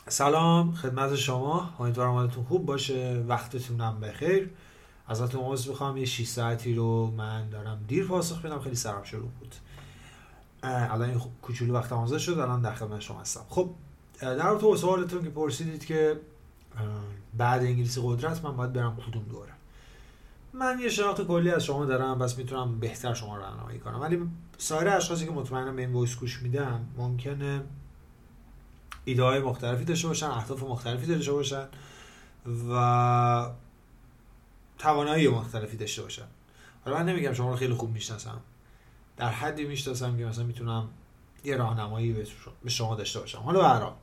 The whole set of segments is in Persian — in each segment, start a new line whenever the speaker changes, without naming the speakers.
سلام خدمت شما، امیدوارم حالتون خوب باشه، وقتتونم بخیر. ازتون عذر میخوام، یه 6 ساعتی رو من دارم دیر پاسخ میدم، خیلی سرم شروع بود. الان این کوچولو وقت آماده شد، الان در خدمت شما هستم. خب در رابطه با سوالتون که پرسیدید که بعد انگلیسی قدرت من باید برم کدوم دوره، من یه شناخت کلی از شما دارم، بس میتونم بهتر شما رو راهنمایی کنم، ولی سایر اشخاصی که مطمئنم به این وایس گوش میدن ممکنه ایده های مختلفی داشته باشن، اهداف مختلفی داشته باشن و توانایی مختلفی داشته باشن. حالا من نمیگم شما رو خیلی خوب میشناسم، در حدی میشناسم که مثلا میتونم یه راهنمایی به شما داشته باشم. حالا به هر حال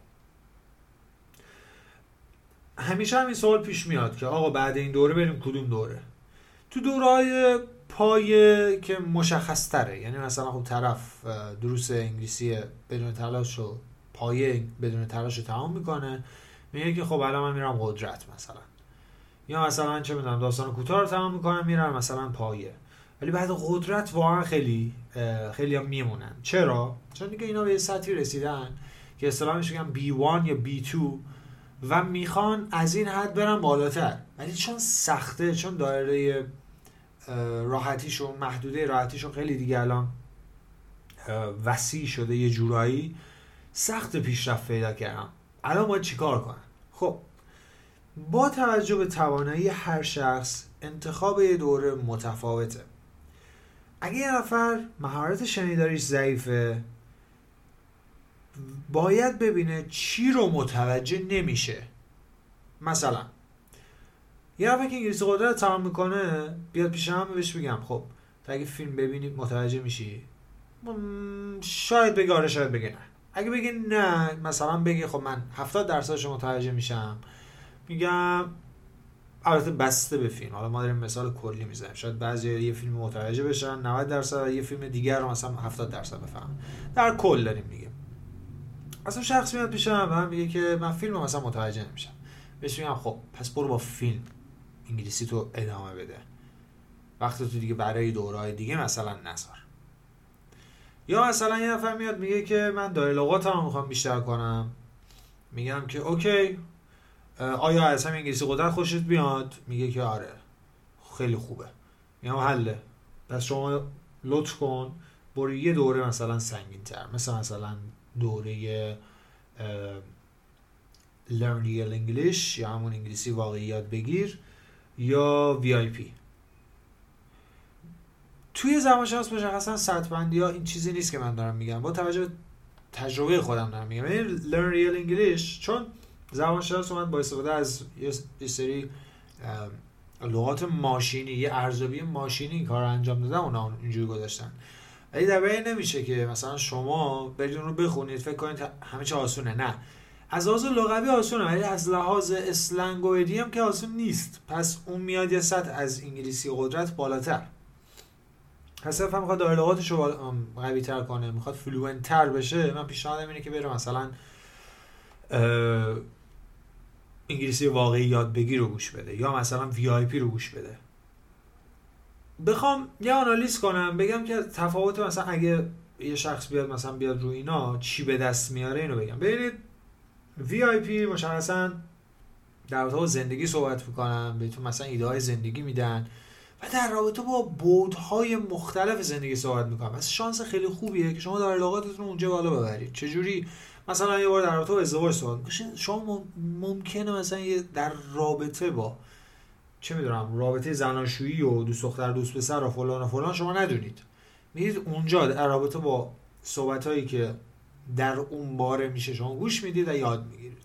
همیشه همین سوال پیش میاد که آقا بعد این دوره بریم کدوم دوره. تو دورهای پایه که مشخص تره، یعنی مثلا خب طرف دروس انگلیسی بدون تلاش و پایه بدون تلاش رو تمام میکنه، میگه که خب الان من میرم قدرت مثلا، یا مثلا چه میدونم داستان کوتاه رو تمام میکنم میرم مثلا پایه. ولی بعد قدرت واقعا خیلی هم میمونن. چرا؟ چون دیگه اینا به یه سطحی رسیدن که اصطلاحش میگن B1 یا B2 و میخوان از این حد برن بالاتر، ولی چون سخته، چون دایره راحتیشون، محدوده راحتیشون خیلی دیگه الان وسیع شده، یه جورایی سخت پیشرفت پیدا کردم. الان باید چیکار کنم؟ خب با توجه به توانایی هر شخص انتخاب یه دوره متفاوته. اگه یه نفر مهارت شنیداریش ضعیفه، باید ببینه چی رو متوجه نمیشه. مثلا یه نفر که انگلیسی قدرت تمام میکنه بیاد پیش هم بهش بگم خب تا اگه فیلم ببینی متوجه میشی، شاید بگه آره، شاید بگه نه. اگه بگه نه، مثلا بگه خب من 70% متوجه میشم، میگم البته بسته به فیلم، حالا ما داریم مثال کلی میزنیم، شاید بعضی یه فیلم متوجه بشن 90%، یه فیلم دیگر رو مثلا 70% بفهم، در کل داریم میگیم. اصلا شخص میاد پیشم و میگه که من فیلم مثلا متوجه نمیشم، بهش میگم خب پس برو با فیلم انگلیسی تو ادامه بده، وقت تو دیگه برای دورهای دیگه مثلا نذار. یا مثلا یه نفر میاد میگه که من دایره لغاتم میخوام بیشتر کنم، میگم که اوکی، آیا از همین انگلیسی قدرت خوشت بیاد؟ میگه که آره خیلی خوبه. میگم حله، پس شما لطف کن برو یه دوره مثلا سنگین تر، مثلا دوره Learn Real English یا همون انگلیسی واقعی یاد بگیر یا VIP. توی زبانشناس مشخصا سطح بندی ها این چیزی نیست که من دارم میگم، با توجه به تجربه خودم دارم میگم. یعنی Learn Real English چون زبانشناس اومد با استفاده از یه سری لغات ماشینی، یه ارزیابی ماشینی این کار رو انجام دادن، اونا اینجوری گذاشتن. ولی در واقع نمیشه که مثلا شما برید اون رو بخونید فکر کنید همه چی آسونه. نه، از لحاظ لغوی آسونه، ولی از لحاظ اسلنگ و ایدیوم که آسون نیست. پس اون میاد یه سطح از انگلیسی قدرت بالاتر. پس طرف میخواد دایره لغاتش رو قوی تر کنه، میخواد فلوئنت تر بشه، من پیشنهادم اینه که بره مثلا انگلیسی واقعی یاد بگیر رو گوش بده یا مثلا VIP رو گوش بده. بخوام یه آنالیز کنم بگم که تفاوت مثلا اگه یه شخص بیاد روی اینا چی به دست میاره، اینو بگم. ببینید VIP مشخصا در رابطه با زندگی صحبت میکنن، بهتون مثلا ایده های زندگی میدن و در رابطه با بودهای مختلف زندگی صحبت میکنن. پس شانس خیلی خوبیه که شما دایره لغاتتون اونجا بالا ببرید. چجوری؟ مثلا یه بار در رابطه با ازدواج صحبت میکنید، شما ممکنه مثلا در رابطه با چه میدونم رابطه زناشویی و دوست دختر دوست پسر و فلان و فلان شما ندونید، میرید اونجا در رابطه با صحبتایی که در اون باره میشه شما گوش میدید و یاد میگیرید.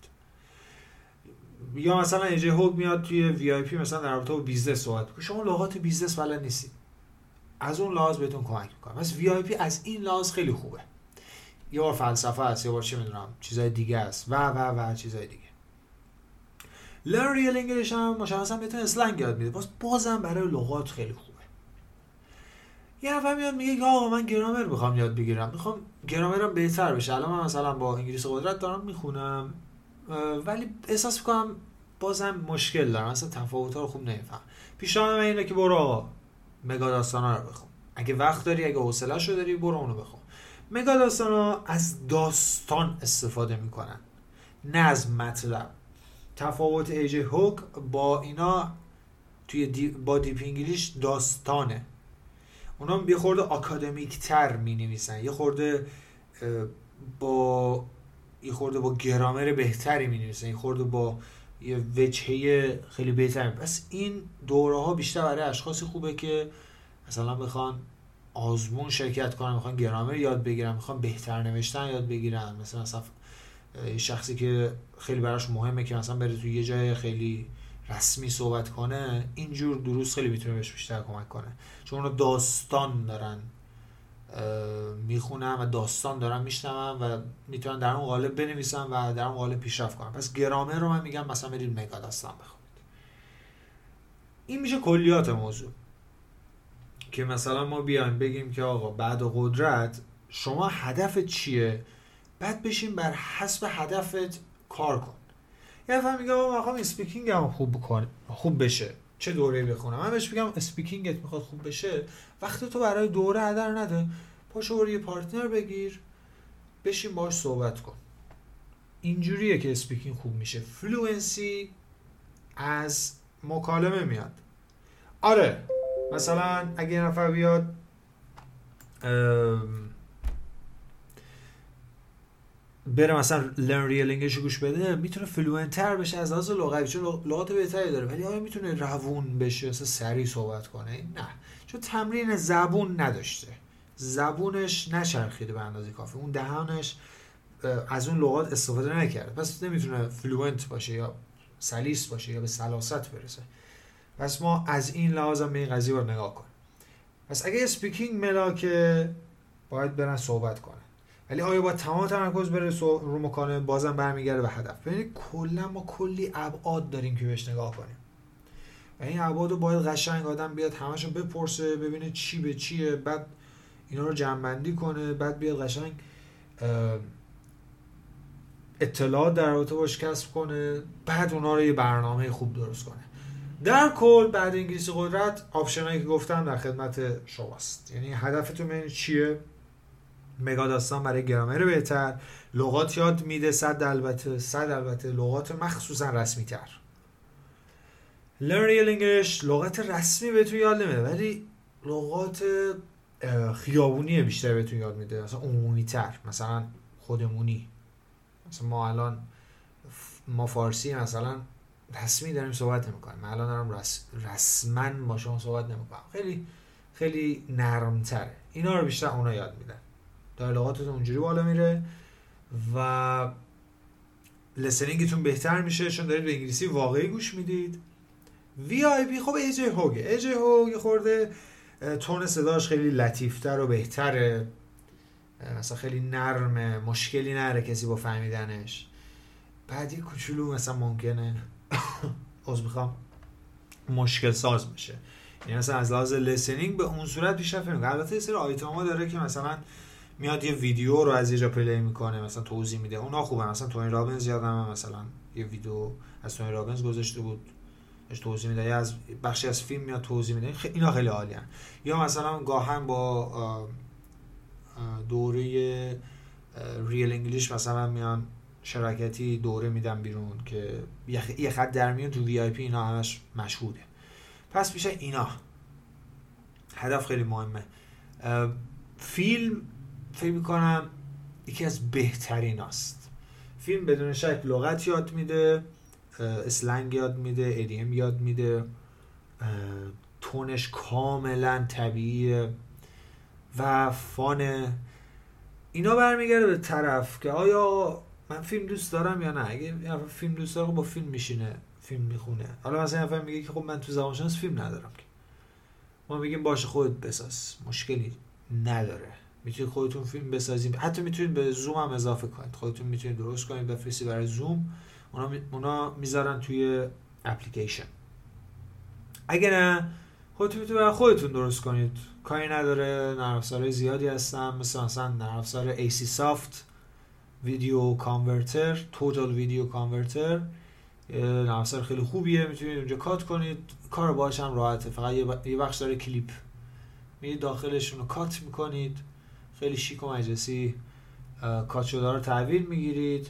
یا مثلا ایجی هوگ میاد توی VIP مثلا در رابطه با بیزنس صحبت میکنه، شما لغات بیزنس بلد نیستید، از اون لحاظ بهتون کمک میکنه. پس VIP از این لحاظ خیلی خوبه. یه بار فلسفه است، یه بار چه میدونم چیزای دیگه است و چیزای دیگه. Learn Real English هم مشخصا بهتون اسلنگ یاد میده، بازم برای لغات خیلی خوبه. یه نفر میاد میگه آقا من گرامر میخوام یاد بگیرم، میخوام گرامرم بهتر بشه، الان من مثلا با انگلیسی قدرت دارم میخونم ولی احساس میکنم بازم مشکل دارم، مثلا تفاوت‌ها رو خوب نمیفهم. پیشنهاد من اینه که برو آقا مگا داستانا رو بخون، اگه وقت داری، اگه حوصله‌شو داری، برو اونو بخون. مگا داستانا از داستان استفاده میکنن، نه از مطلب. تفاوت ایجی هوگ با اینا با دیپ انگلیش داستانه. اونا یه خورده آکادمیک تر می نویسن، یه خورده با گرامر بهتری می نویسن، یه خورده با یه وجهه خیلی بهتری. بس این دوره ها بیشتر برای اشخاصی خوبه که مثلا بخوان آزمون شرکت کنن، میخوان گرامر یاد بگیرن، میخوان بهتر نوشتن یاد بگیرن. مثلا شخصی که خیلی براش مهمه که مثلا بره تو یه جای خیلی رسمی صحبت کنه، اینجور دروس خیلی میتونه بهش بیشتر کمک کنه، چون اونا داستان دارن میخونن و داستان دارن میشنون و میتونن در اون قالب بنویسن و در اون قالب پیشرفت کنن. پس گرامر رو من میگم مثلا برید مگا داستان بخونید. این میشه کلیات موضوع، که مثلا ما بیایم بگیم که آقا بعد قدرت شما هدفت چیه، بعد بشین بر حسب هدفت کار کن. یه نفر میگه آقا من میخوام اسپیکینگ هم خوب بشه، چه دوره‌ای بخونم؟ من بهش میگم اسپیکینگت میخواد خوب بشه، وقتی تو برای دوره هدر نده، پاشو برو یه پارتنر بگیر، بشین باهاش صحبت کن. اینجوریه که اسپیکینگ خوب میشه. فلوئنسی از مکالمه میاد. آره مثلا اگه یه نفر بیاد بره مثلا لرن ریل انگلیش رو گوش بده، میتونه فلوئنتر بشه از لحاظ لغوی، چون لغات بهتری داره. ولی آیا میتونه روون بشه، مثلا سریع صحبت کنه؟ نه، چون تمرین زبون نداشته، زبونش نچرخیده به اندازه کافی، اون دهانش از اون لغات استفاده نکرده، پس نمیتونه فلوئنت باشه یا سلیس باشه یا به سلاست برسه. پس ما از این لحاظ هم به این قضیه باید نگاه کنیم. پس اگه اسپیکینگ ملاکه باید برن صحبت کنه، ولی آیا با تمام تمرکز بره رو مکالمه؟ بازم برمیگرده به هدف. ببینید کلا ما کلی ابعاد داریم که بهش نگاه کنیم و این ابعاد رو باید قشنگ آدم بیاد همشو بپرسه، ببینه چی به چیه، بعد اینا رو جمع‌بندی کنه، بعد بیاد قشنگ اطلاعات در رابطه باش کسب کنه، بعد اونا رو یه برنامه خوب درست کنه. در کل بعد انگلیسی قدرت آپشنایی که گفتم در خدمت شماست. یعنی هدفتون چیه؟ مگا داستان برای گرامر بهتر، لغات یاد میده، صد البته لغات مخصوصا رسمی تر. Learn Real English لغات رسمی بهتون یاد نمیده، ولی لغات خیابونی بیشتر بهتون یاد میده، مثلا عمومی تر، مثلا خودمونی. مثلا ما فارسی مثلا رسمی داریم صحبت نمیکنیم، من الان دارم رسما با شما صحبت نمیکنم، خیلی خیلی نرم تره. اینا رو بیشتر اونا یاد میدن، دیالوگاتتون اونجوری بالا میره و لسنینگتون بهتر میشه، چون دارید به انگلیسی واقعی گوش میدید. VIP خب ایجی هوگ خورده تون صداش خیلی لطیفتر و بهتره، مثلا خیلی نرمه، مشکلی نره کسی با فهمیدنش. بعد یه کوچولو مثلا ممکنه مشکل ساز میشه، یعنی مثلا از لحاظ لسنینگ به اون صورت بیشتر فهم. البته یه سری آیتما داره که مثلا میاد یه ویدیو رو از یه جا پلی میکنه، مثلا توضیح میده، اونا خوبه. مثلا تونی رابینز یادمه مثلا یه ویدیو از تونی رابینز گذاشته بود، اش توضیح میده، یا از بخشی از فیلم میاد توضیح میده، اینا خیلی عالیه. یا مثلا گاهن با دوره ریل انگلیش مثلا میان شراکتی دوره میدن بیرون که یه خط در میون تو VIP، اینا همش مشهوده. پس میشه اینا هدف خیلی مهمه. فیلم فکر میکنم یکی از بهترین است. فیلم بدون شک لغت یاد میده، اسلنگ یاد میده، ایدیم یاد میده، تونش کاملا طبیعیه و فانه. اینا برمیگرده به طرف که آیا من فیلم دوست دارم یا نه. اگه فیلم دوست داره با فیلم میشینه فیلم میخونه. حالا مثلا نفر میگه که خب من تو زبانشناس فیلم ندارم، که ما میگیم باشه خودت بساز، مشکلی نداره، میتونید خودتون فیلم بسازید، حتی میتونید به زوم هم اضافه کنید، خودتون میتونید درست کنید بفرستید برای زوم، اونا میذارن توی اپلیکیشن. اگه نه خودتون میتونید برای خودتون درست کنید، کاری نداره. نرم افزارهای زیادی هستن، مثلا نرم افزار AC Soft ویدیو کانورتر، توتال ویدیو کانورتر، نرم افزار خیلی خوبیه، میتونید اونجا کات کنید، کار باهاش هم راحته. فقط یه بخش داره کلیپ، میرید داخلشون رو کات میکنید، خیلی شیک و مجلسی کات شده رو تحویل میگیرید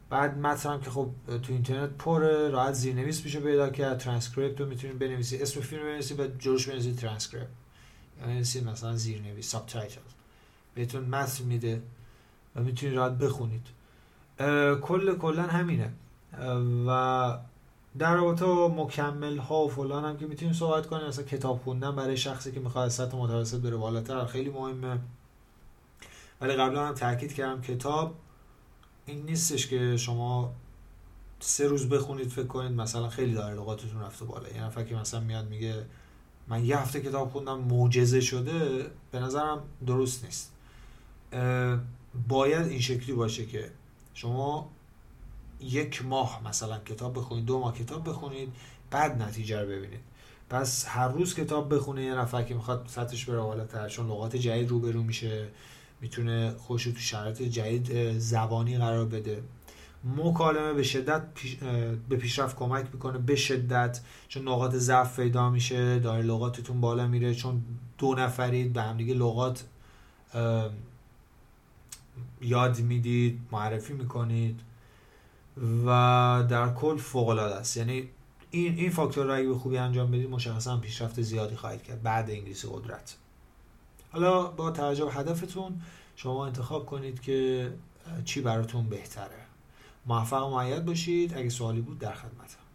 بعد متن هم که خب تو اینترنت پره، راحت زیرنویس میشه پیدا کرد، ترانسکریپت رو میتونید بنویسید، اسم فیلم رو بنویسید و جلوش بنویسید ترانسکریپت، یعنی بنویسید مثلا زیرنویس ساب تایتل، بهتون متن میده و میتونید راحت بخونید. کلا همینه. و در رابطه با مکمل ها و فلان هم که میتونیم صحبت کنیم. مثلا کتاب خوندن برای شخصی که میخواد از سطح متوسط بره بالاتر خیلی مهمه، ولی قبلا هم تاکید کردم کتاب این نیستش که شما 3 روز بخونید فکر کنید مثلا خیلی داره لغاتتون رفته بالا. یه نفر که مثلا میاد میگه من یه هفته کتاب خوندم معجزه شده، به نظرم درست نیست. باید این شکلی باشه که شما 1 ماه مثلا کتاب بخونید، 2 ماه کتاب بخونید، بعد نتیجه رو ببینید. پس هر روز کتاب بخونه یه نفر که میخواد سطحش بره بالاتر، چون لغات جدید روبرو میشه، میتونه خودش رو تو شرایط جدید زبانی قرار بده. مکالمه به شدت به پیشرفت کمک میکنه، به شدت، چون نقاط ضعف پیدا میشه، داره لغاتتون بالا میره، چون 2 نفرید به هم دیگه لغات یاد میدید، معرفی میکنید و در کل فوق العاده است. یعنی این فاکتور رو اگه به خوبی انجام بدید مشخصا پیشرفت زیادی خواهید کرد بعد انگلیسی قدرت. حالا با توجه به هدفتون شما انتخاب کنید که چی براتون بهتره. موفق و مؤید باشید. اگه سوالی بود در خدمتم.